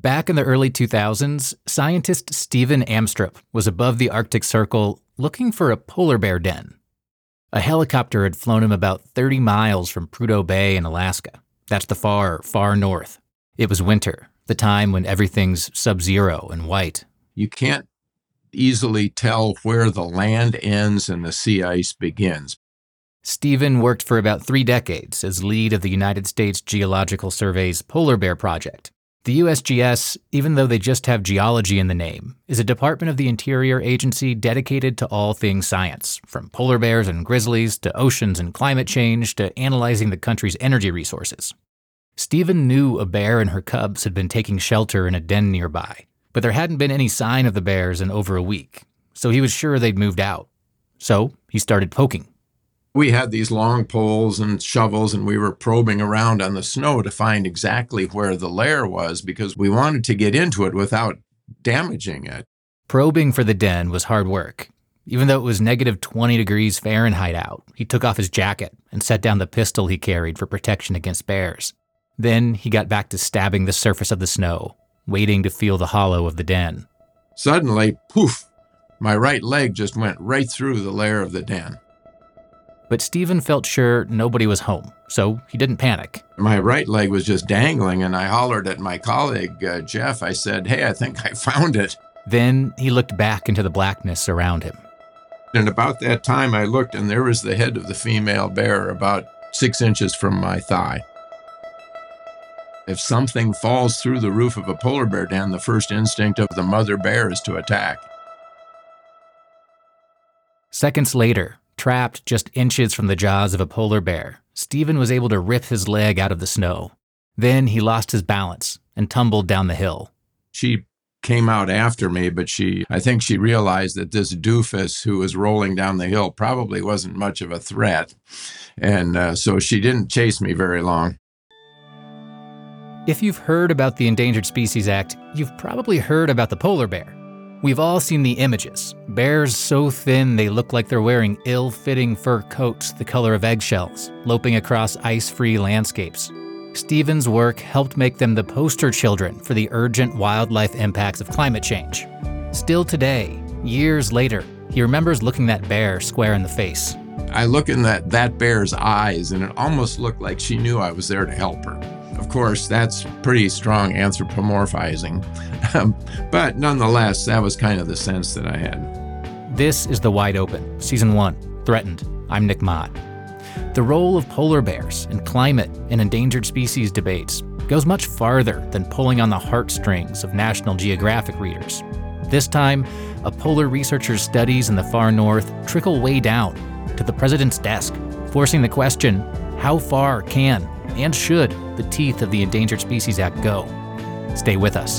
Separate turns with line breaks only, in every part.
Back in the early 2000s, scientist Stephen Amstrup was above the Arctic Circle looking for a polar bear den. A helicopter had flown him about 30 miles from Prudhoe Bay in Alaska. That's the far, far north. It was winter, the time when everything's sub-zero and white.
You can't easily tell where the land ends and the sea ice begins.
Stephen worked for about 3 decades as lead of the United States Geological Survey's Polar Bear Project. The USGS, even though they just have geology in the name, is a Department of the Interior agency dedicated to all things science, from polar bears and grizzlies to oceans and climate change to analyzing the country's energy resources. Stephen knew a bear and her cubs had been taking shelter in a den nearby, but there hadn't been any sign of the bears in over a week, so he was sure they'd moved out. So he started poking.
We had these long poles and shovels, and we were probing around on the snow to find exactly where the lair was because we wanted to get into it without damaging it.
Probing for the den was hard work. Even though it was negative 20 degrees Fahrenheit out, he took off his jacket and set down the pistol he carried for protection against bears. Then he got back to stabbing the surface of the snow, waiting to feel the hollow of the den.
Suddenly, poof, my right leg just went right through the lair of the den.
But Stephen felt sure nobody was home, so he didn't panic.
My right leg was just dangling, and I hollered at my colleague, Jeff. I said, "Hey, I think I found it."
Then he looked back into the blackness around him.
And about that time, I looked, and there was the head of the female bear about 6 inches from my thigh. If something falls through the roof of a polar bear den, the first instinct of the mother bear is to attack.
Seconds later, trapped just inches from the jaws of a polar bear, Stephen was able to rip his leg out of the snow. Then he lost his balance and tumbled down the hill.
She came out after me, but I think she realized that this doofus who was rolling down the hill probably wasn't much of a threat. And so she didn't chase me very long.
If you've heard about the Endangered Species Act, you've probably heard about the polar bear. We've all seen the images. Bears so thin they look like they're wearing ill-fitting fur coats the color of eggshells, loping across ice-free landscapes. Stephen's work helped make them the poster children for the urgent wildlife impacts of climate change. Still today, years later, he remembers looking that bear square in the face.
I look in that bear's eyes, and it almost looked like she knew I was there to help her. Of course, that's pretty strong anthropomorphizing. But nonetheless, that was kind of the sense that I had.
This is The Wide Open, Season 1, Threatened. I'm Nick Mott. The role of polar bears in climate and endangered species debates goes much farther than pulling on the heartstrings of National Geographic readers. This time, a polar researcher's studies in the far north trickle way down to the president's desk, forcing the question, how far can and should the teeth of the Endangered Species Act go? Stay with us.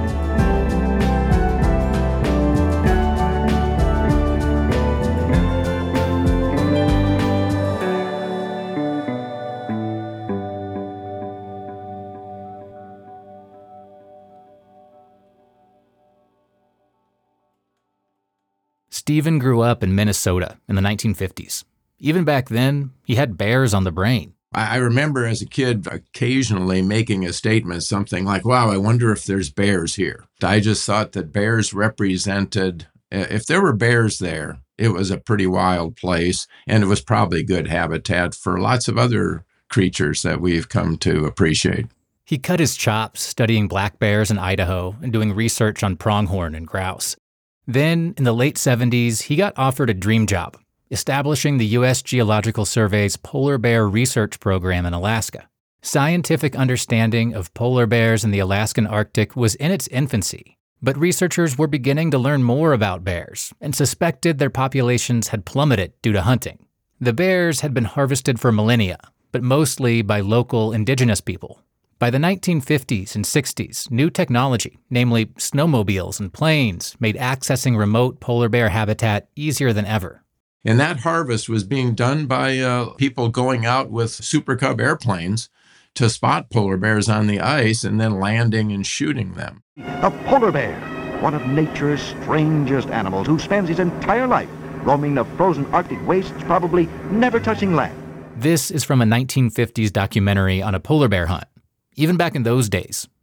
Stephen grew up in Minnesota in the 1950s. Even back then, he had bears on the brain.
I remember as a kid occasionally making a statement, something like, wow, I wonder if there's bears here. I just thought that bears represented, if there were bears there, it was a pretty wild place, and it was probably good habitat for lots of other creatures that we've come to appreciate.
He cut his chops studying black bears in Idaho and doing research on pronghorn and grouse. Then, in the late 70s, he got offered a dream job, establishing the U.S. Geological Survey's Polar Bear Research Program in Alaska. Scientific understanding of polar bears in the Alaskan Arctic was in its infancy, but researchers were beginning to learn more about bears and suspected their populations had plummeted due to hunting. The bears had been harvested for millennia, but mostly by local indigenous people. By the 1950s and 60s, new technology, namely snowmobiles and planes, made accessing remote polar bear habitat easier than ever.
And that harvest was being done by people going out with Super Cub airplanes to spot polar bears on the ice and then landing and shooting them.
A polar bear, one of nature's strangest animals who spends his entire life roaming the frozen Arctic wastes, probably never touching land.
This is from a 1950s documentary on a polar bear hunt. Even back in those days,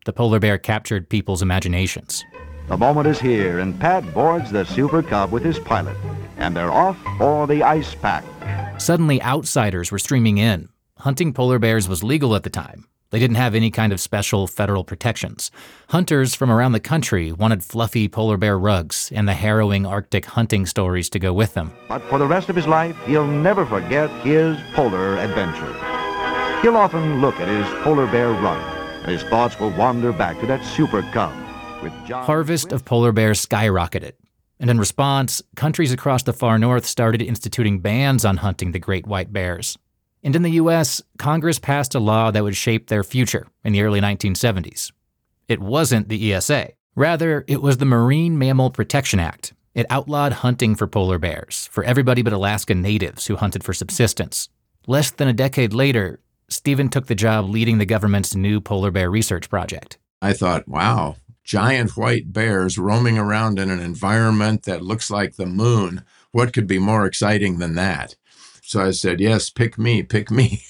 the polar bear captured people's imaginations.
The moment is here, and Pat boards the Super Cub with his pilot, and they're off for the ice pack.
Suddenly, outsiders were streaming in. Hunting polar bears was legal at the time. They didn't have any kind of special federal protections. Hunters from around the country wanted fluffy polar bear rugs and the harrowing Arctic hunting stories to go with them.
But for the rest of his life, he'll never forget his polar adventure. He'll often look at his polar bear rug, and his thoughts will wander back to that Super Cub. With John
Harvest of polar bears skyrocketed. And in response, countries across the far north started instituting bans on hunting the great white bears. And in the U.S., Congress passed a law that would shape their future in the early 1970s. It wasn't the ESA. Rather, it was the Marine Mammal Protection Act. It outlawed hunting for polar bears, for everybody but Alaska natives who hunted for subsistence. Less than a decade later, Stephen took the job leading the government's new polar bear research project.
I thought, wow, giant white bears roaming around in an environment that looks like the moon. What could be more exciting than that? So I said, yes, pick me, pick me.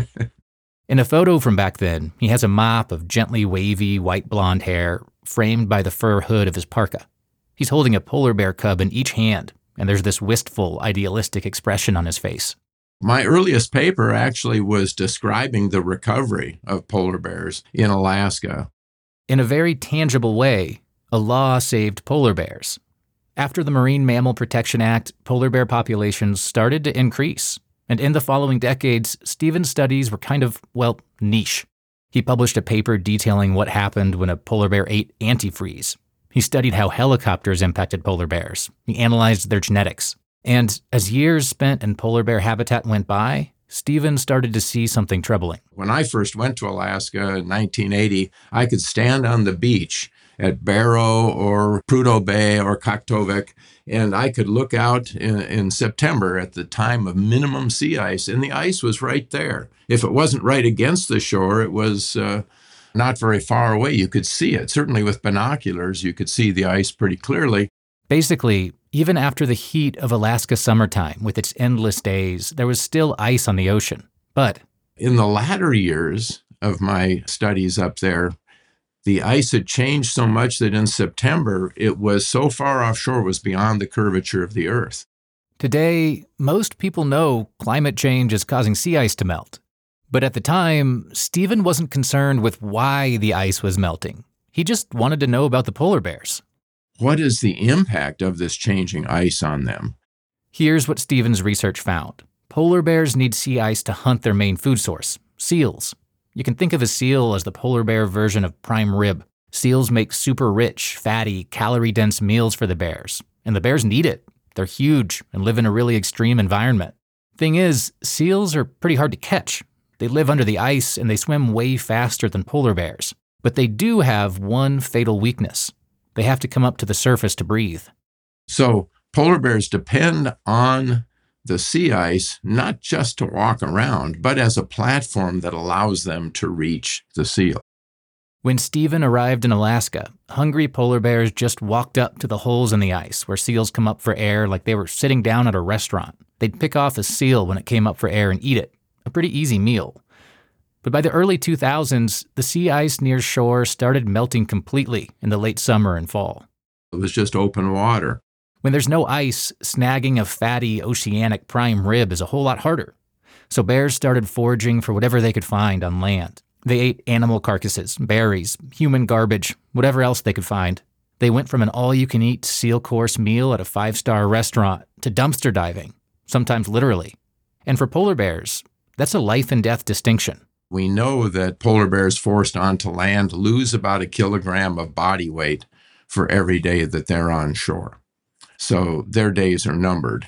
In a photo from back then, he has a mop of gently wavy white blonde hair framed by the fur hood of his parka. He's holding a polar bear cub in each hand, and there's this wistful, idealistic expression on his face.
My earliest paper actually was describing the recovery of polar bears in Alaska.
In a very tangible way, a law saved polar bears. After the Marine Mammal Protection Act, polar bear populations started to increase. And in the following decades, Stephen's studies were kind of, well, niche. He published a paper detailing what happened when a polar bear ate antifreeze. He studied how helicopters impacted polar bears. He analyzed their genetics. And as years spent in polar bear habitat went by, Stephen started to see something troubling.
When I first went to Alaska in 1980, I could stand on the beach at Barrow or Prudhoe Bay or Kaktovik, and I could look out in September at the time of minimum sea ice, and the ice was right there. If it wasn't right against the shore, it was not very far away. You could see it. Certainly with binoculars, you could see the ice pretty clearly.
Basically, even after the heat of Alaska summertime with its endless days, there was still ice on the ocean. But
in the latter years of my studies up there, the ice had changed so much that in September, it was so far offshore, it was beyond the curvature of the Earth.
today, most people know climate change is causing sea ice to melt. But at the time, Stephen wasn't concerned with why the ice was melting. He just wanted to know about the polar bears.
What is the impact of this changing ice on them?
Here's what Stephen's research found. Polar bears need sea ice to hunt their main food source, seals. You can think of a seal as the polar bear version of prime rib. Seals make super rich, fatty, calorie-dense meals for the bears, and the bears need it. They're huge and live in a really extreme environment. Thing is, seals are pretty hard to catch. They live under the ice and they swim way faster than polar bears. But they do have one fatal weakness. They have to come up to the surface to breathe.
So polar bears depend on the sea ice, not just to walk around, but as a platform that allows them to reach the seal.
When Stephen arrived in Alaska, hungry polar bears just walked up to the holes in the ice where seals come up for air like they were sitting down at a restaurant. They'd pick off a seal when it came up for air and eat it. A pretty easy meal. But by the early 2000s, the sea ice near shore started melting completely in the late summer and fall.
It was just open water.
When there's no ice, snagging a fatty oceanic prime rib is a whole lot harder. So bears started foraging for whatever they could find on land. They ate animal carcasses, berries, human garbage, whatever else they could find. They went from an all-you-can-eat seal course meal at a 5-star restaurant to dumpster diving, sometimes literally. And for polar bears, that's a life-and-death distinction.
We know that polar bears forced onto land lose about 1 kilogram of body weight for every day that they're on shore. So their days are numbered.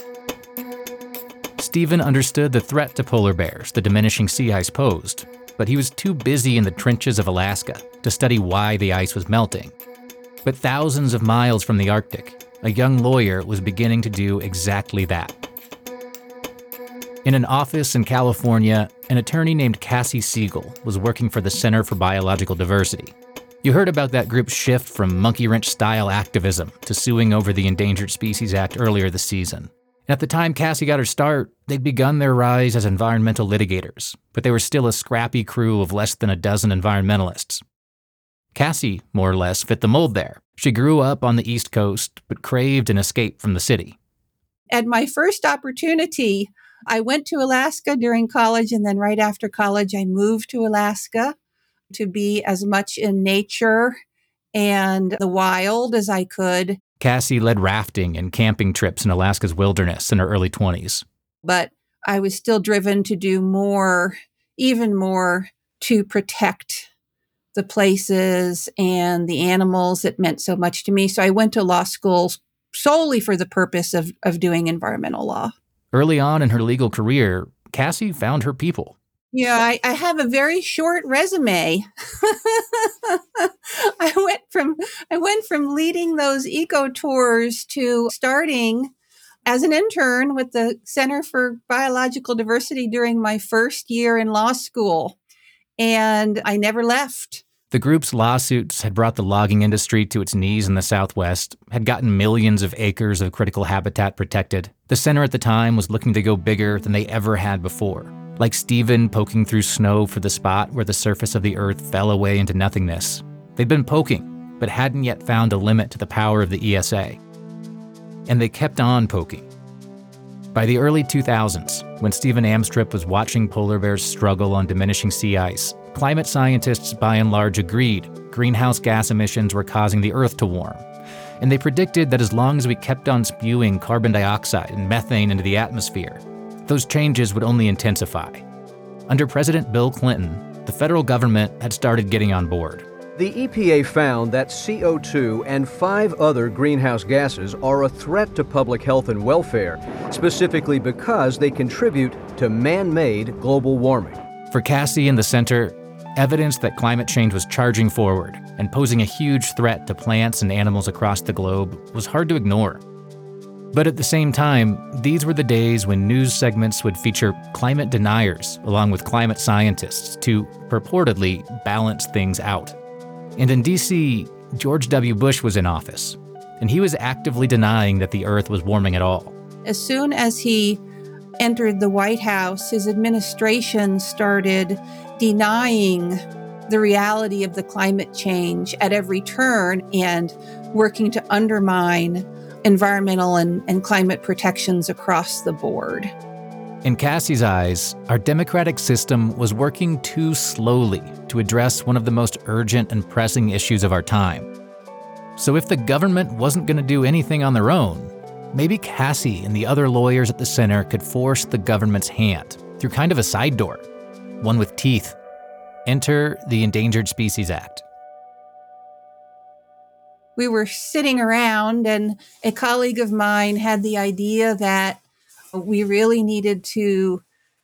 Stephen understood the threat to polar bears the diminishing sea ice posed, but he was too busy in the trenches of Alaska to study why the ice was melting. But thousands of miles from the Arctic, a young lawyer was beginning to do exactly that. In an office in California, an attorney named Cassie Siegel was working for the Center for Biological Diversity. You heard about that group's shift from monkey wrench-style activism to suing over the Endangered Species Act earlier this season. And at the time Cassie got her start, they'd begun their rise as environmental litigators, but they were still a scrappy crew of less than a dozen environmentalists. Cassie, more or less, fit the mold there. She grew up on the East Coast, but craved an escape from the city.
At my first opportunity, I went to Alaska during college, and then right after college, I moved to Alaska to be as much in nature and the wild as I could.
Cassie led rafting and camping trips in Alaska's wilderness in her early 20s.
But I was still driven to do more, even more, to protect the places and the animals that meant so much to me. So I went to law school solely for the purpose of doing environmental law.
Early on in her legal career, Cassie found her people.
Yeah, I have a very short resume. I went from leading those eco tours to starting as an intern with the Center for Biological Diversity during my first year in law school. And I never left.
The group's lawsuits had brought the logging industry to its knees in the Southwest, had gotten millions of acres of critical habitat protected. The center at the time was looking to go bigger than they ever had before. Like Stephen poking through snow for the spot where the surface of the earth fell away into nothingness. They'd been poking, but hadn't yet found a limit to the power of the ESA. And they kept on poking. By the early 2000s, when Stephen Amstrip was watching polar bears struggle on diminishing sea ice, climate scientists by and large agreed greenhouse gas emissions were causing the Earth to warm. And they predicted that as long as we kept on spewing carbon dioxide and methane into the atmosphere, those changes would only intensify. Under President Bill Clinton, the federal government had started getting on board.
The EPA found that CO2 and 5 other greenhouse gases are a threat to public health and welfare, specifically because they contribute to man-made global warming.
For Cassie and the center, evidence that climate change was charging forward and posing a huge threat to plants and animals across the globe was hard to ignore. But at the same time, these were the days when news segments would feature climate deniers along with climate scientists to purportedly balance things out. And in D.C., George W. Bush was in office, and he was actively denying that the Earth was warming at all.
As soon as he entered the White House, his administration started denying the reality of the climate change at every turn and working to undermine environmental and climate protections across the board.
In Cassie's eyes, our democratic system was working too slowly to address one of the most urgent and pressing issues of our time. So if the government wasn't going to do anything on their own, maybe Cassie and the other lawyers at the center could force the government's hand through kind of a side door, one with teeth. Enter the Endangered Species Act.
We were sitting around, and a colleague of mine had the idea that we really needed to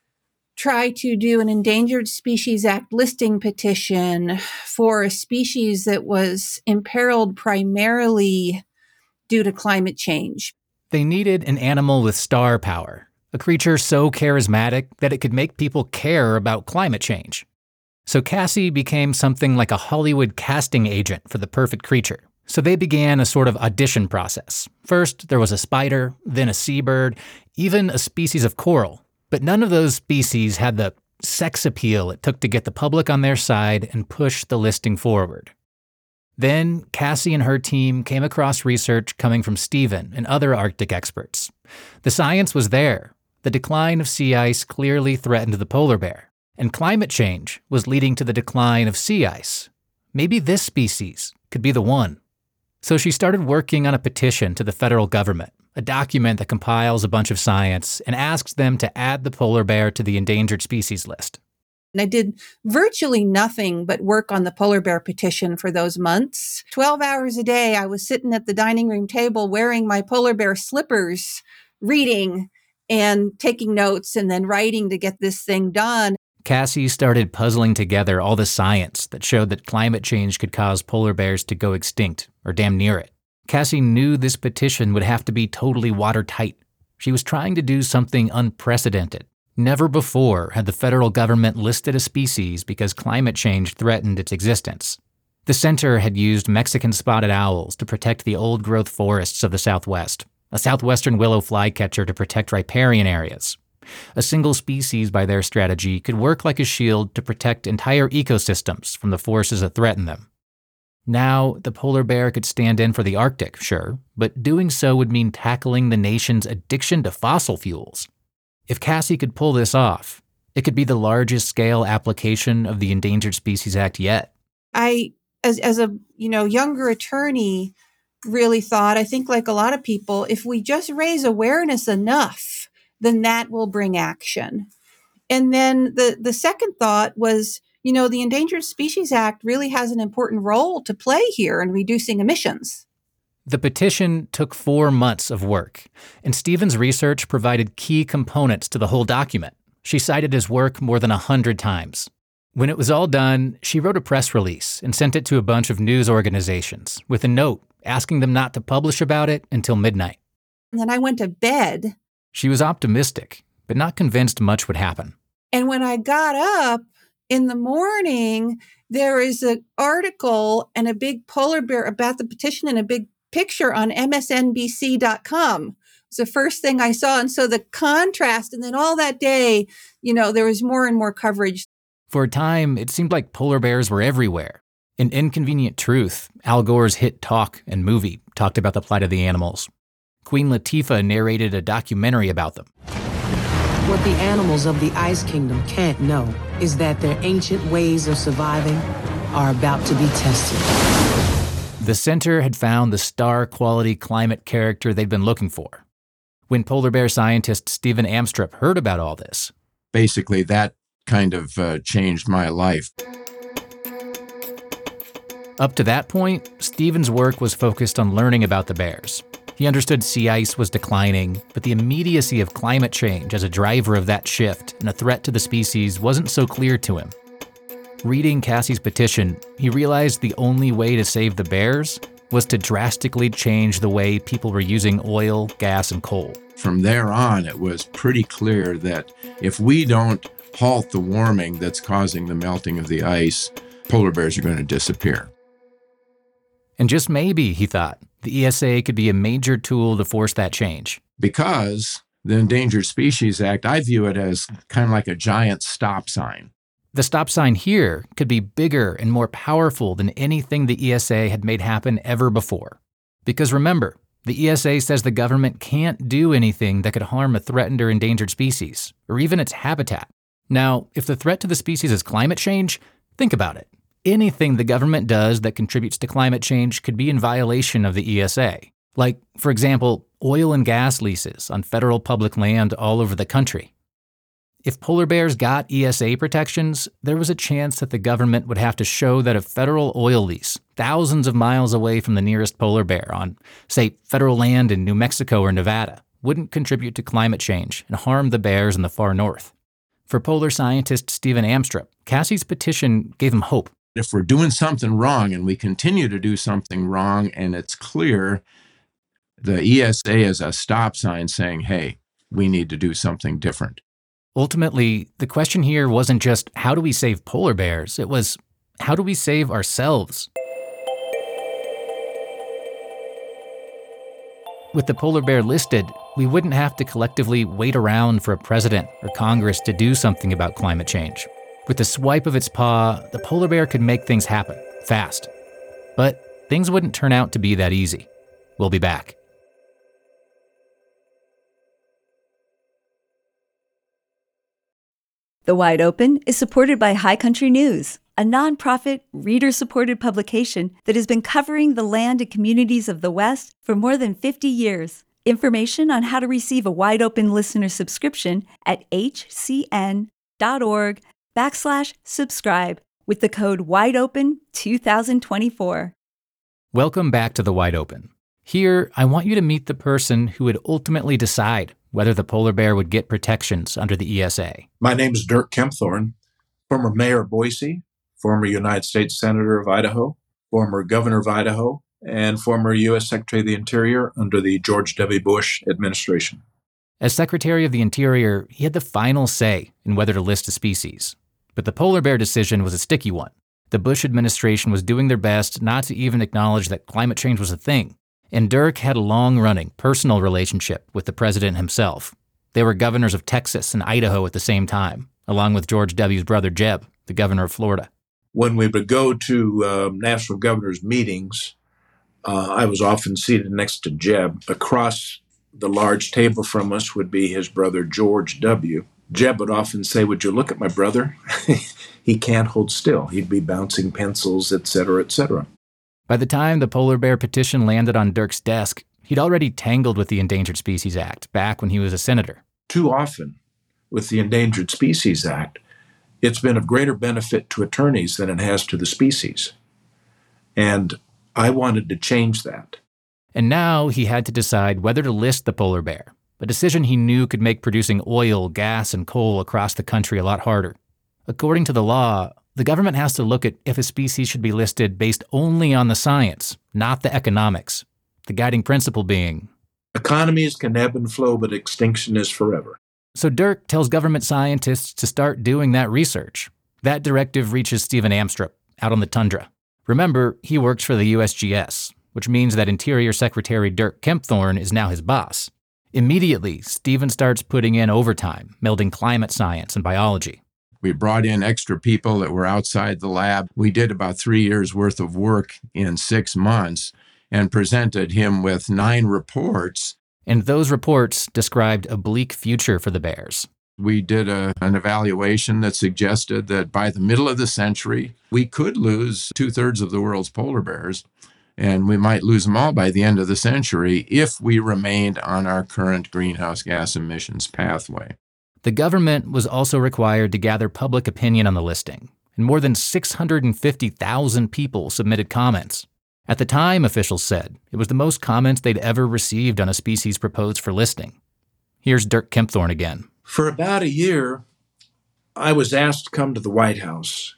try to do an Endangered Species Act listing petition for a species that was imperiled primarily due to climate change.
They needed an animal with star power, a creature so charismatic that it could make people care about climate change. So Cassie became something like a Hollywood casting agent for the perfect creature. So they began a sort of audition process. First, there was a spider, then a seabird, even a species of coral. But none of those species had the sex appeal it took to get the public on their side and push the listing forward. Then Cassie and her team came across research coming from Stephen and other Arctic experts. The science was there. The decline of sea ice clearly threatened the polar bear, and climate change was leading to the decline of sea ice. Maybe this species could be the one. So she started working on a petition to the federal government, a document that compiles a bunch of science and asks them to add the polar bear to the endangered species list.
And I did virtually nothing but work on the polar bear petition for those months. 12 hours a day, I was sitting at the dining room table wearing my polar bear slippers, reading and taking notes and then writing to get this thing done.
Cassie started puzzling together all the science that showed that climate change could cause polar bears to go extinct, or damn near it. Cassie knew this petition would have to be totally watertight. She was trying to do something unprecedented. Never before had the federal government listed a species because climate change threatened its existence. The center had used Mexican spotted owls to protect the old-growth forests of the Southwest, a southwestern willow flycatcher to protect riparian areas. A single species by their strategy could work like a shield to protect entire ecosystems from the forces that threaten them. Now, the polar bear could stand in for the Arctic, sure, but doing so would mean tackling the nation's addiction to fossil fuels. If Cassie could pull this off, it could be the largest scale application of the Endangered Species Act yet.
I, as a younger attorney, really thought, I think like a lot of people, if we just raise awareness enough, then that will bring action. And then the second thought was, the Endangered Species Act really has an important role to play here in reducing emissions.
The petition took 4 months of work, and Stephen's research provided key components to the whole document. She cited his work more than 100 times. When it was all done, she wrote a press release and sent it to a bunch of news organizations with a note asking them not to publish about it until midnight.
And then I went to bed.
She was optimistic, but not convinced much would happen.
And when I got up in the morning, there is an article and a big polar bear about the petition and a big picture on MSNBC.com. It's the first thing I saw. And so the contrast, and then all that day, there was more and more coverage.
For a time, it seemed like polar bears were everywhere. In Inconvenient Truth, Al Gore's hit talk and movie talked about the plight of the animals. Queen Latifah narrated a documentary about them.
What the animals of the Ice Kingdom can't know is that their ancient ways of surviving are about to be tested.
The center had found the star-quality climate character they'd been looking for. When polar bear scientist Stephen Amstrup heard about all this,
basically that kind of changed my life.
Up to that point, Stephen's work was focused on learning about the bears. He understood sea ice was declining, but the immediacy of climate change as a driver of that shift and a threat to the species wasn't so clear to him. Reading Cassie's petition, he realized the only way to save the bears was to drastically change the way people were using oil, gas, and coal.
From there on, it was pretty clear that if we don't halt the warming that's causing the melting of the ice, polar bears are going to disappear.
And just maybe, he thought, the ESA could be a major tool to force that change.
Because the Endangered Species Act, I view it as kind of like a giant stop sign.
The stop sign here could be bigger and more powerful than anything the ESA had made happen ever before. Because remember, the ESA says the government can't do anything that could harm a threatened or endangered species, or even its habitat. Now, if the threat to the species is climate change, think about it. Anything the government does that contributes to climate change could be in violation of the ESA. Like, for example, oil and gas leases on federal public land all over the country. If polar bears got ESA protections, there was a chance that the government would have to show that a federal oil lease, thousands of miles away from the nearest polar bear on, say, federal land in New Mexico or Nevada, wouldn't contribute to climate change and harm the bears in the far north. For polar scientist Stephen Amstrup, Cassie's petition gave him hope.
If we're doing something wrong and we continue to do something wrong and it's clear, the ESA is a stop sign saying, hey, we need to do something different.
Ultimately, the question here wasn't just how do we save polar bears, it was how do we save ourselves? With the polar bear listed, we wouldn't have to collectively wait around for a president or Congress to do something about climate change. With the swipe of its paw, the polar bear could make things happen, fast. But things wouldn't turn out to be that easy. We'll be back.
The Wide Open is supported by High Country News, a nonprofit, reader-supported publication that has been covering the land and communities of the West for more than 50 years. Information on how to receive a Wide Open listener subscription at hcn.org/subscribe with the code WIDEOPEN2024.
Welcome back to The Wide Open. Here, I want you to meet the person who would ultimately decide whether the polar bear would get protections under the ESA.
My name is Dirk Kempthorne, former mayor of Boise, former United States Senator of Idaho, former governor of Idaho, and former U.S. Secretary of the Interior under the George W. Bush administration.
As Secretary of the Interior, he had the final say in whether to list a species. But the polar bear decision was a sticky one. The Bush administration was doing their best not to even acknowledge that climate change was a thing. And Dirk had a long-running personal relationship with the president himself. They were governors of Texas and Idaho at the same time, along with George W.'s brother Jeb, the governor of Florida.
When we would go to national governors' meetings, I was often seated next to Jeb. Across the large table from us would be his brother, George W. Jeb would often say, "Would you look at my brother? He can't hold still." He'd be bouncing pencils, et cetera, et cetera.
By the time the polar bear petition landed on Dirk's desk, he'd already tangled with the Endangered Species Act back when he was a senator.
Too often, with the Endangered Species Act, it's been of greater benefit to attorneys than it has to the species. And I wanted to change that.
And now he had to decide whether to list the polar bear, a decision he knew could make producing oil, gas, and coal across the country a lot harder. According to the law, the government has to look at if a species should be listed based only on the science, not the economics. The guiding principle being,
economies can ebb and flow, but extinction is forever.
So Dirk tells government scientists to start doing that research. That directive reaches Stephen Amstrup out on the tundra. Remember, he works for the USGS, which means that Interior Secretary Dirk Kempthorne is now his boss. Immediately, Stephen starts putting in overtime, melding climate science and biology.
We brought in extra people that were outside the lab. We did about 3 years' worth of work in 6 months and presented him with 9 reports.
And those reports described a bleak future for the bears.
We did an evaluation that suggested that by the middle of the century, we could lose 2/3 of the world's polar bears, and we might lose them all by the end of the century if we remained on our current greenhouse gas emissions pathway.
The government was also required to gather public opinion on the listing, and more than 650,000 people submitted comments. At the time, officials said, it was the most comments they'd ever received on a species proposed for listing. Here's Dirk Kempthorne again.
For about a year, I was asked to come to the White House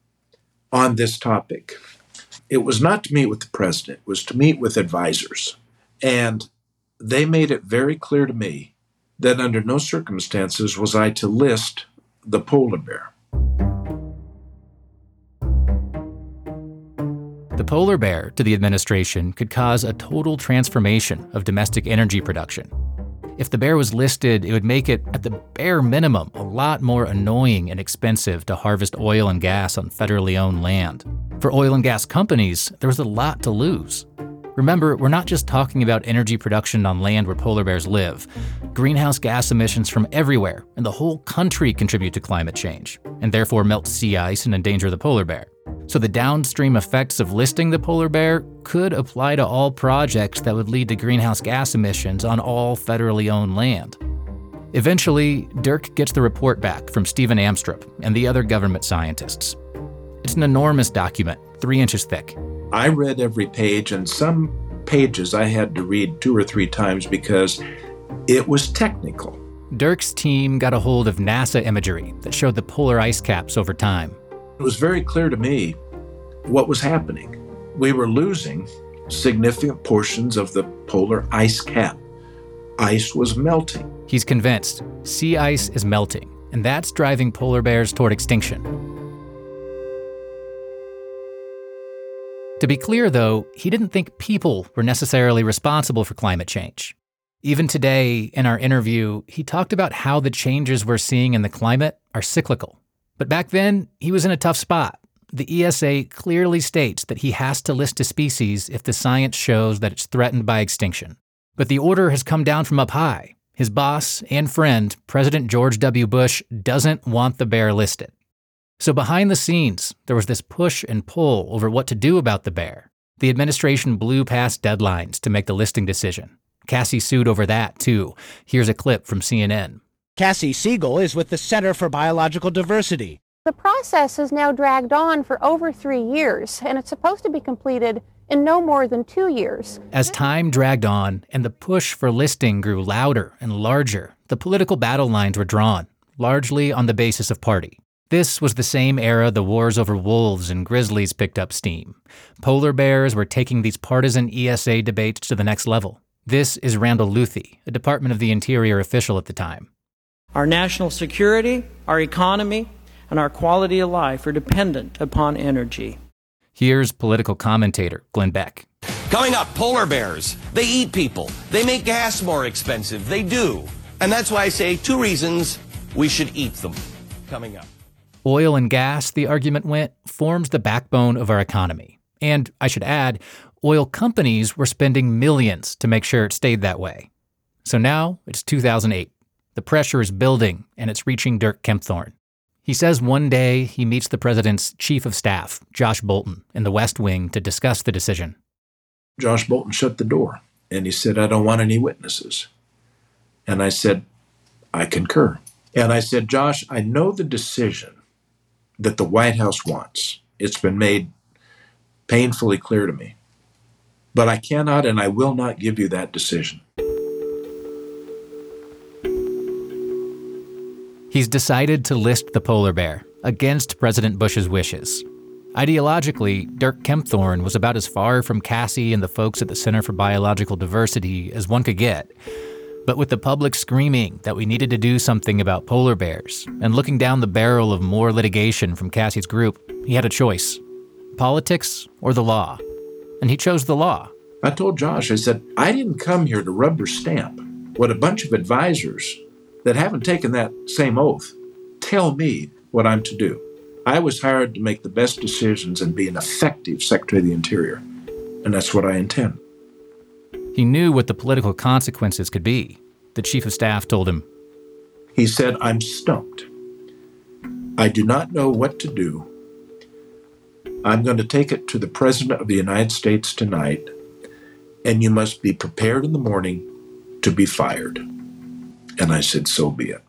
on this topic. It was not to meet with the president, it was to meet with advisors. And they made it very clear to me that under no circumstances was I to list the polar bear.
The polar bear, to the administration, could cause a total transformation of domestic energy production. If the bear was listed, it would make it, at the bare minimum, a lot more annoying and expensive to harvest oil and gas on federally owned land. For oil and gas companies, there was a lot to lose. Remember, we're not just talking about energy production on land where polar bears live. Greenhouse gas emissions from everywhere and the whole country contribute to climate change, and therefore melt sea ice and endanger the polar bear. So the downstream effects of listing the polar bear could apply to all projects that would lead to greenhouse gas emissions on all federally owned land. Eventually, Dirk gets the report back from Stephen Amstrup and the other government scientists. It's an enormous document, 3 inches thick.
I read every page, and some pages I had to read 2 or 3 times because it was technical.
Dirk's team got a hold of NASA imagery that showed the polar ice caps over time.
It was very clear to me what was happening. We were losing significant portions of the polar ice cap. Ice was melting.
He's convinced sea ice is melting, and that's driving polar bears toward extinction. To be clear, though, he didn't think people were necessarily responsible for climate change. Even today, in our interview, he talked about how the changes we're seeing in the climate are cyclical. But back then, he was in a tough spot. The ESA clearly states that he has to list a species if the science shows that it's threatened by extinction. But the order has come down from up high. His boss and friend, President George W. Bush, doesn't want the bear listed. So behind the scenes, there was this push and pull over what to do about the bear. The administration blew past deadlines to make the listing decision. Cassie sued over that, too. Here's a clip from CNN.
Cassie Siegel is with the Center for Biological Diversity.
The process has now dragged on for over 3 years, and it's supposed to be completed in no more than 2 years.
As time dragged on and the push for listing grew louder and larger, the political battle lines were drawn, largely on the basis of party. This was the same era the wars over wolves and grizzlies picked up steam. Polar bears were taking these partisan ESA debates to the next level. This is Randall Luthi, a Department of the Interior official at the time.
Our national security, our economy, and our quality of life are dependent upon energy.
Here's political commentator Glenn Beck.
Coming up, polar bears. They eat people. They make gas more expensive. They do. And that's why I say 2 reasons we should eat them. Coming up.
Oil and gas, the argument went, forms the backbone of our economy. And I should add, oil companies were spending millions to make sure it stayed that way. So now it's 2008. The pressure is building, and it's reaching Dirk Kempthorne. He says one day he meets the president's chief of staff, Josh Bolten, in the West Wing to discuss the decision.
Josh Bolten shut the door, and he said, "I don't want any witnesses." And I said, "I concur." And I said, "Josh, I know the decision that the White House wants. It's been made painfully clear to me. But I cannot and I will not give you that decision."
He's decided to list the polar bear against President Bush's wishes. Ideologically, Dirk Kempthorne was about as far from Cassie and the folks at the Center for Biological Diversity as one could get. But with the public screaming that we needed to do something about polar bears and looking down the barrel of more litigation from Cassie's group, he had a choice: politics or the law. And he chose the law.
I told Josh, I said, "I didn't come here to rubber stamp what a bunch of advisors that haven't taken that same oath tell me what I'm to do. I was hired to make the best decisions and be an effective Secretary of the Interior, and that's what I intend."
He knew what the political consequences could be. The chief of staff told him.
He said, "I'm stumped. I do not know what to do. I'm going to take it to the President of the United States tonight, and you must be prepared in the morning to be fired." And I said, "So be it."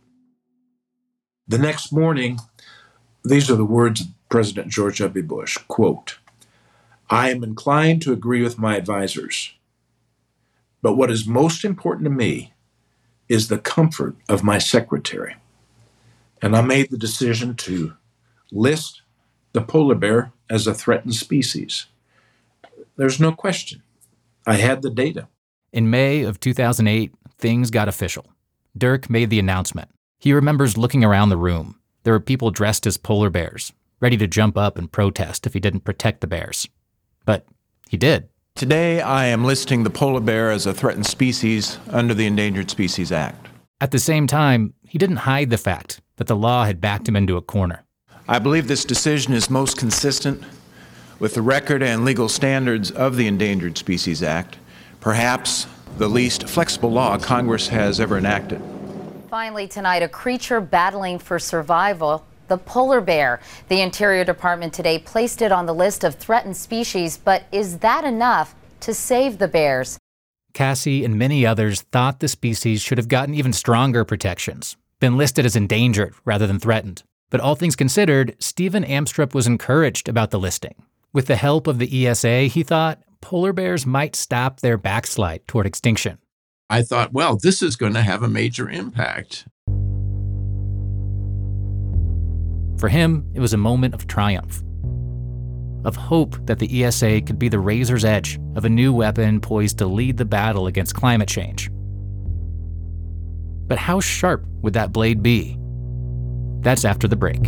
The next morning, these are the words of President George W. Bush, quote, "I am inclined to agree with my advisors, but what is most important to me is the comfort of my secretary." And I made the decision to list the polar bear as a threatened species. There's no question. I had the data.
In May of 2008, things got official. Dirk made the announcement. He remembers looking around the room. There were people dressed as polar bears, ready to jump up and protest if he didn't protect the bears. But he did.
"Today, I am listing the polar bear as a threatened species under the Endangered Species Act."
At the same time, he didn't hide the fact that the law had backed him into a corner.
"I believe this decision is most consistent with the record and legal standards of the Endangered Species Act, perhaps the least flexible law Congress has ever enacted."
Finally tonight, a creature battling for survival, the polar bear. The Interior Department today placed it on the list of threatened species, but is that enough to save the bears?
Cassie and many others thought the species should have gotten even stronger protections, been listed as endangered rather than threatened. But all things considered, Stephen Amstrup was encouraged about the listing. With the help of the ESA, he thought polar bears might stop their backslide toward extinction.
I thought, well, this is going to have a major impact.
For him, it was a moment of triumph, of hope that the ESA could be the razor's edge of a new weapon poised to lead the battle against climate change. But how sharp would that blade be? That's after the break.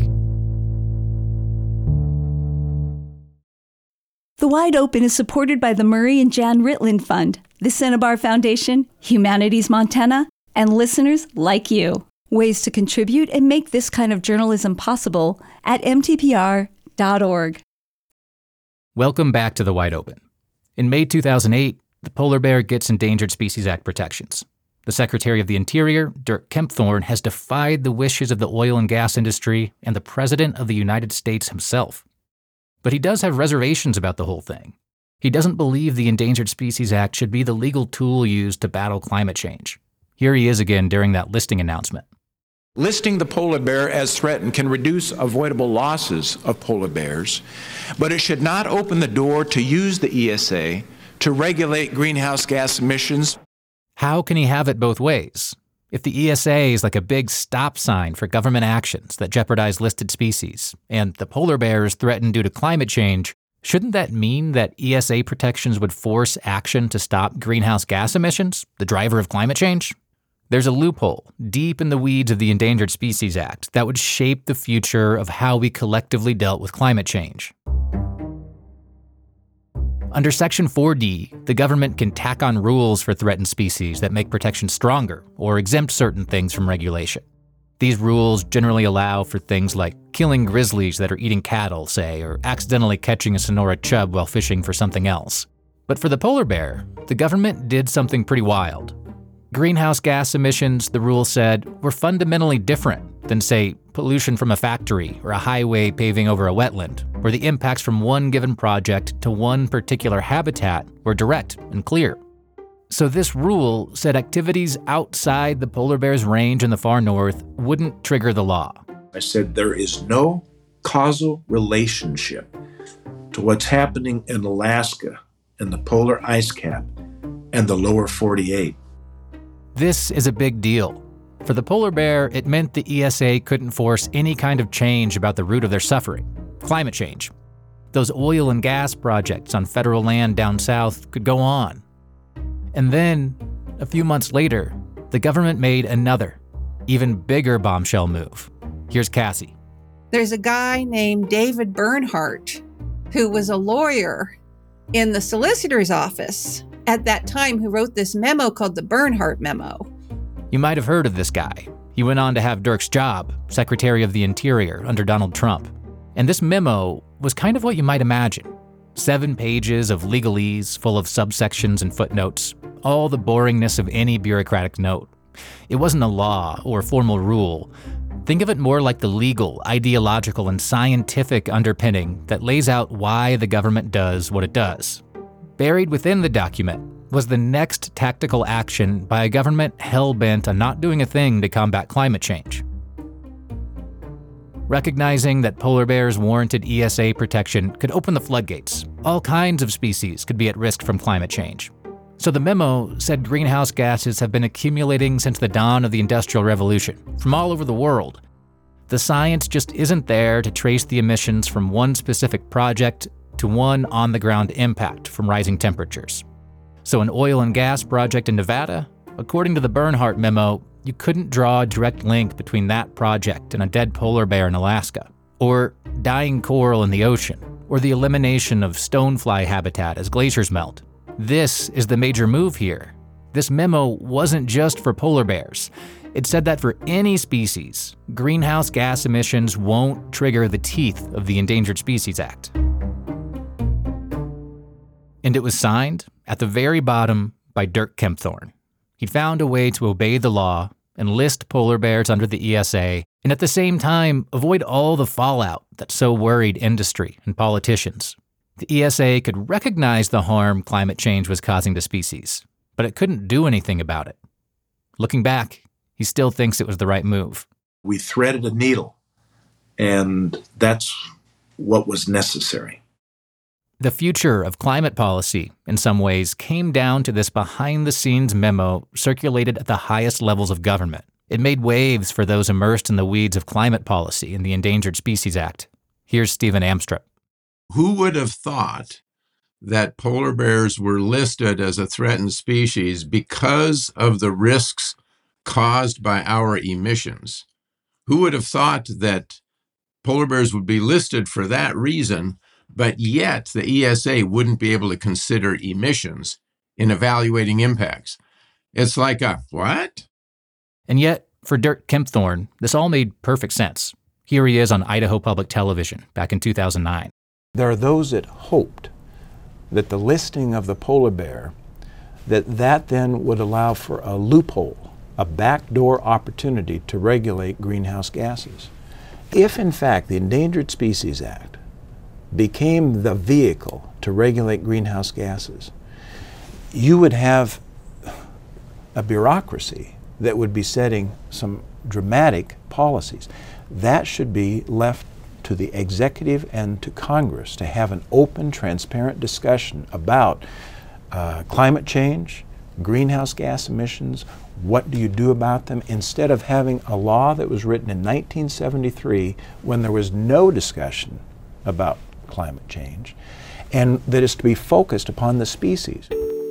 The Wide Open is supported by the Murray and Jan Ritland Fund, the Cinnabar Foundation, Humanities Montana, and listeners like you. Ways to contribute and make this kind of journalism possible at mtpr.org.
Welcome back to The Wide Open. In May 2008, the polar bear gets Endangered Species Act protections. The Secretary of the Interior, Dirk Kempthorne, has defied the wishes of the oil and gas industry and the President of the United States himself. But he does have reservations about the whole thing. He doesn't believe the Endangered Species Act should be the legal tool used to battle climate change. Here he is again during that listing announcement.
"Listing the polar bear as threatened can reduce avoidable losses of polar bears, but it should not open the door to use the ESA to regulate greenhouse gas emissions."
How can he have it both ways? If the ESA is like a big stop sign for government actions that jeopardize listed species, and the polar bear is threatened due to climate change, shouldn't that mean that ESA protections would force action to stop greenhouse gas emissions, the driver of climate change? There's a loophole deep in the weeds of the Endangered Species Act that would shape the future of how we collectively dealt with climate change. Under Section 4D, the government can tack on rules for threatened species that make protection stronger or exempt certain things from regulation. These rules generally allow for things like killing grizzlies that are eating cattle, say, or accidentally catching a Sonora chub while fishing for something else. But for the polar bear, the government did something pretty wild. Greenhouse gas emissions, the rule said, were fundamentally different than, say, pollution from a factory or a highway paving over a wetland, where the impacts from one given project to one particular habitat were direct and clear. So this rule said activities outside the polar bear's range in the far north wouldn't trigger the law.
I said there is no causal relationship to what's happening in Alaska and the polar ice cap and the lower 48.
This is a big deal. For the polar bear, it meant the ESA couldn't force any kind of change about the root of their suffering, climate change. Those oil and gas projects on federal land down south could go on. And then, a few months later, the government made another, even bigger bombshell move. Here's Cassie.
There's a guy named David Bernhardt who was a lawyer in the solicitor's office at that time who wrote this memo called the Bernhardt Memo.
You might have heard of this guy. He went on to have Dirk's job, Secretary of the Interior under Donald Trump. And this memo was kind of what you might imagine. 7 pages of legalese full of subsections and footnotes, all the boringness of any bureaucratic note. It wasn't a law or formal rule. Think of it more like the legal, ideological, and scientific underpinning that lays out why the government does what it does. Buried within the document was the next tactical action by a government hell-bent on not doing a thing to combat climate change. Recognizing that polar bears warranted ESA protection could open the floodgates. All kinds of species could be at risk from climate change. So the memo said greenhouse gases have been accumulating since the dawn of the Industrial Revolution, from all over the world. The science just isn't there to trace the emissions from one specific project to one on-the-ground impact from rising temperatures. So an oil and gas project in Nevada, according to the Bernhardt memo, you couldn't draw a direct link between that project and a dead polar bear in Alaska, or dying coral in the ocean, or the elimination of stonefly habitat as glaciers melt. This is the major move here. This memo wasn't just for polar bears. It said that for any species, greenhouse gas emissions won't trigger the teeth of the Endangered Species Act. And it was signed, at the very bottom, by Dirk Kempthorne. He'd found a way to obey the law, enlist polar bears under the ESA, and at the same time, avoid all the fallout that so worried industry and politicians. The ESA could recognize the harm climate change was causing to species, but it couldn't do anything about it. Looking back, he still thinks it was the right move.
We threaded a needle, and that's what was necessary.
The future of climate policy, in some ways, came down to this behind-the-scenes memo circulated at the highest levels of government. It made waves for those immersed in the weeds of climate policy and the Endangered Species Act. Here's Stephen Amstrup.
Who would have thought that polar bears were listed as a threatened species because of the risks caused by our emissions? Who would have thought that polar bears would be listed for that reason, but yet the ESA wouldn't be able to consider emissions in evaluating impacts? It's like a what?
And yet, for Dirk Kempthorne, this all made perfect sense. Here he is on Idaho Public Television back in 2009.
There are those that hoped that the listing of the polar bear, that then would allow for a loophole, a backdoor opportunity to regulate greenhouse gases. If, in fact, the Endangered Species Act became the vehicle to regulate greenhouse gases, you would have a bureaucracy that would be setting some dramatic policies. That should be left to the executive and to Congress to have an open, transparent discussion about climate change, greenhouse gas emissions, what do you do about them, instead of having a law that was written in 1973 when there was no discussion about climate change, and that is to be focused upon the species.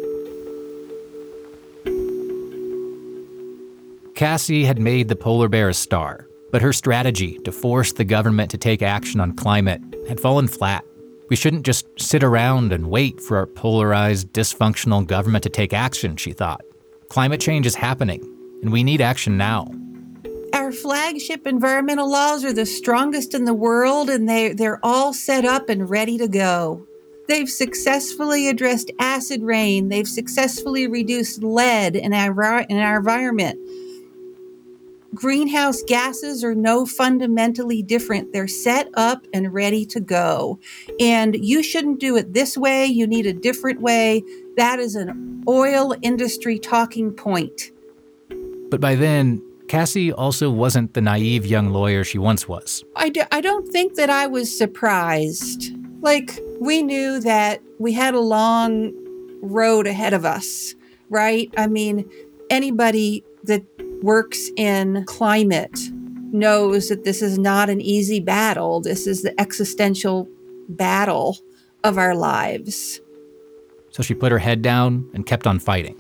Cassie had made the polar bear a star, but her strategy to force the government to take action on climate had fallen flat. We shouldn't just sit around and wait for our polarized, dysfunctional government to take action, she thought. Climate change is happening, and we need action now.
Our Our flagship environmental laws are the strongest in the world, and they're all set up and ready to go. They've successfully addressed acid rain. They've successfully reduced lead in our environment. Greenhouse gases are no fundamentally different. They're set up and ready to go. And you shouldn't do it this way. You need a different way. That is an oil industry talking point.
But by then, Cassie also wasn't the naive young lawyer she once was.
I don't think that I was surprised. Like, we knew that we had a long road ahead of us, right? I mean, anybody that works in climate knows that this is not an easy battle. This is the existential battle of our lives.
So she put her head down and kept on fighting.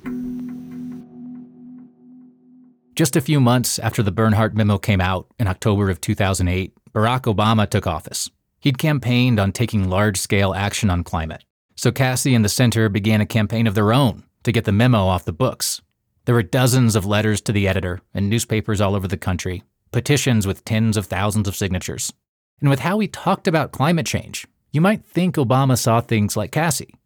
Just a few months after the Bernhardt memo came out in October of 2008, Barack Obama took office. He'd campaigned on taking large-scale action on climate. So Cassie and the center began a campaign of their own to get the memo off the books. There were dozens of letters to the editor and newspapers all over the country, petitions with tens of thousands of signatures. And with how he talked about climate change, you might think Obama saw things like Cassie.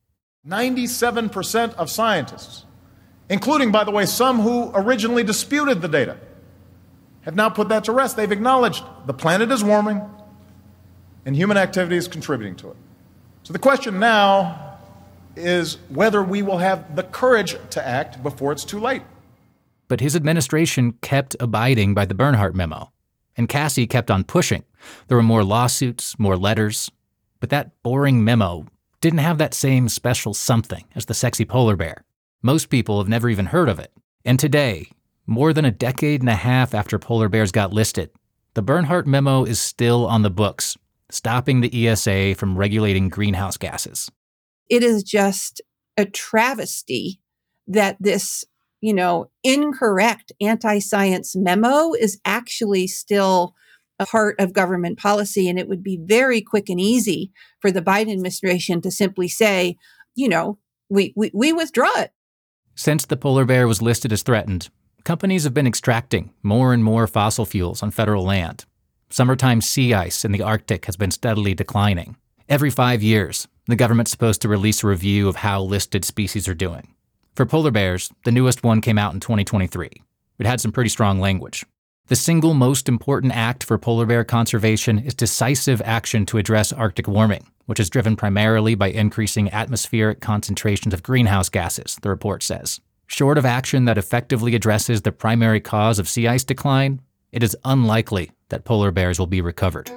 97% of scientists, including, by the way, some who originally disputed the data, have now put that to rest. They've acknowledged the planet is warming and human activity is contributing to it. So the question now is whether we will have the courage to act before it's too late.
But his administration kept abiding by the Bernhardt memo, and Cassie kept on pushing. There were more lawsuits, more letters, but that boring memo didn't have that same special something as the sexy polar bear. Most people have never even heard of it. And today, more than a decade and a half after polar bears got listed, the Bernhardt memo is still on the books, stopping the ESA from regulating greenhouse gases.
It is just a travesty that this, incorrect anti-science memo is actually still a part of government policy. And it would be very quick and easy for the Biden administration to simply say, we withdraw it.
Since the polar bear was listed as threatened, companies have been extracting more and more fossil fuels on federal land. Summertime sea ice in the Arctic has been steadily declining. Every 5 years, the government's supposed to release a review of how listed species are doing. For polar bears, the newest one came out in 2023. It had some pretty strong language. The single most important act for polar bear conservation is decisive action to address Arctic warming, which is driven primarily by increasing atmospheric concentrations of greenhouse gases, the report says. Short of action that effectively addresses the primary cause of sea ice decline, it is unlikely that polar bears will be recovered.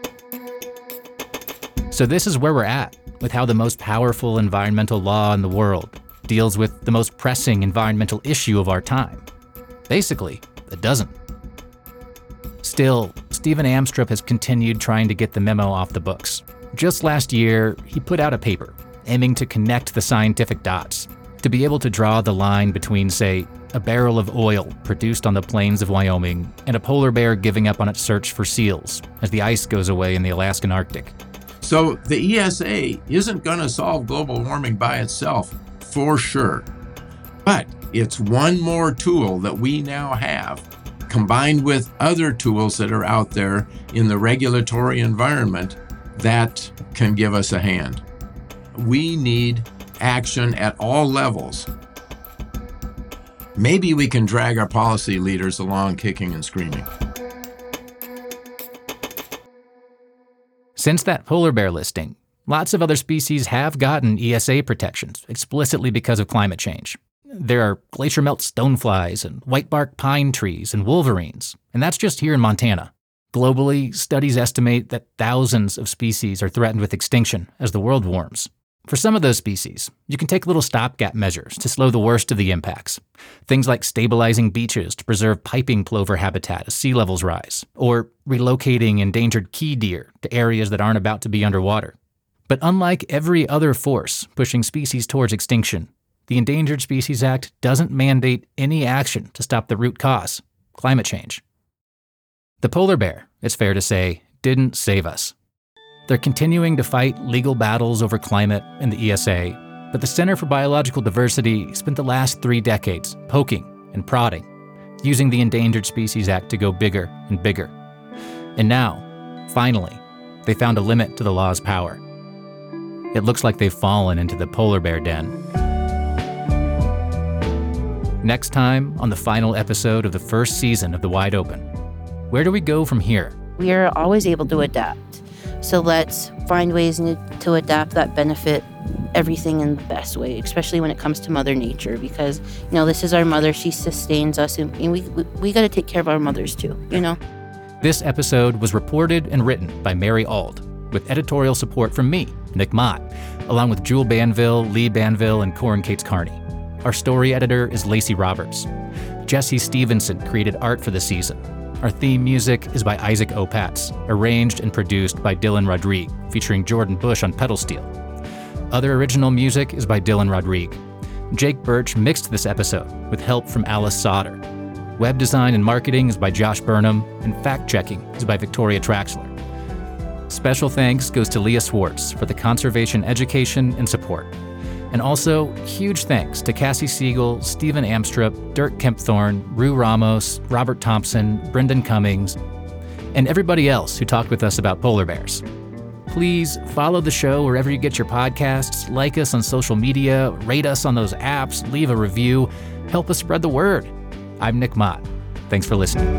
So this is where we're at with how the most powerful environmental law in the world deals with the most pressing environmental issue of our time. Basically, it doesn't. Still, Stephen Amstrup has continued trying to get the memo off the books. Just last year, he put out a paper aiming to connect the scientific dots, to be able to draw the line between, say, a barrel of oil produced on the plains of Wyoming and a polar bear giving up on its search for seals as the ice goes away in the Alaskan Arctic.
So the ESA isn't going to solve global warming by itself, for sure. But it's one more tool that we now have, combined with other tools that are out there in the regulatory environment that can give us a hand. We need action at all levels. Maybe we can drag our policy leaders along kicking and screaming.
Since that polar bear listing, lots of other species have gotten ESA protections explicitly because of climate change. There are glacier melt stoneflies and whitebark pine trees and wolverines, and that's just here in Montana. Globally, studies estimate that thousands of species are threatened with extinction as the world warms. For some of those species, you can take little stopgap measures to slow the worst of the impacts. Things like stabilizing beaches to preserve piping plover habitat as sea levels rise, or relocating endangered key deer to areas that aren't about to be underwater. But unlike every other force pushing species towards extinction, the Endangered Species Act doesn't mandate any action to stop the root cause, climate change. The polar bear, it's fair to say, didn't save us. They're continuing to fight legal battles over climate in the ESA, but the Center for Biological Diversity spent the last 3 decades poking and prodding. using the Endangered Species Act to go bigger and bigger. And now, finally, they found a limit to the law's power. It looks like they've fallen into the polar bear den. Next time on the final episode of the first season of The Wide Open, where do we go from here?
We are always able to adapt. So let's find ways to adapt that benefit everything in the best way, especially when it comes to Mother Nature, because, this is our mother. She sustains us, and we got to take care of our mothers too,
This episode was reported and written by Mary Auld, with editorial support from me, Nick Mott, along with Jewel Banville, Lee Banville, and Corin Cates Carney. Our story editor is Lacey Roberts. Jesse Stevenson created art for the season. Our theme music is by Isaac Opatz, arranged and produced by Dylan Rodrigue, featuring Jordan Bush on pedal steel. Other original music is by Dylan Rodrigue. Jake Birch mixed this episode with help from Alice Sauter. Web design and marketing is by Josh Burnham, and fact-checking is by Victoria Traxler. Special thanks goes to Leah Swartz for the conservation education and support. And also, huge thanks to Cassie Siegel, Stephen Amstrup, Dirk Kempthorne, Rue Ramos, Robert Thompson, Brendan Cummings, and everybody else who talked with us about polar bears. Please follow the show wherever you get your podcasts, like us on social media, rate us on those apps, leave a review, help us spread the word. I'm Nick Mott. Thanks for listening.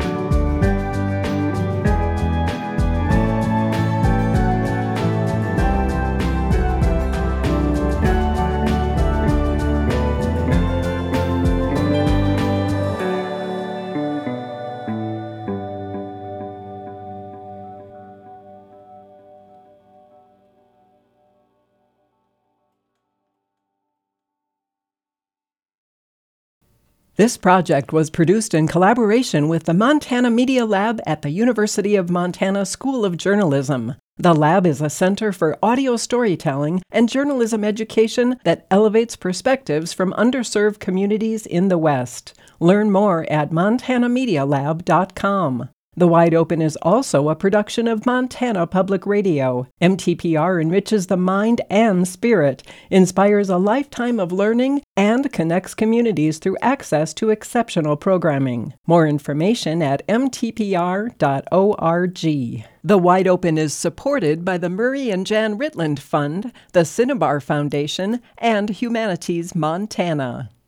This project was produced in collaboration with the Montana Media Lab at the University of Montana School of Journalism. The lab is a center for audio storytelling and journalism education that elevates perspectives from underserved communities in the West. Learn more at montanamedialab.com. The Wide Open is also a production of Montana Public Radio. MTPR enriches the mind and spirit, inspires a lifetime of learning, and connects communities through access to exceptional programming. More information at mtpr.org. The Wide Open is supported by the Murray and Jan Ritland Fund, the Cinnabar Foundation, and Humanities Montana.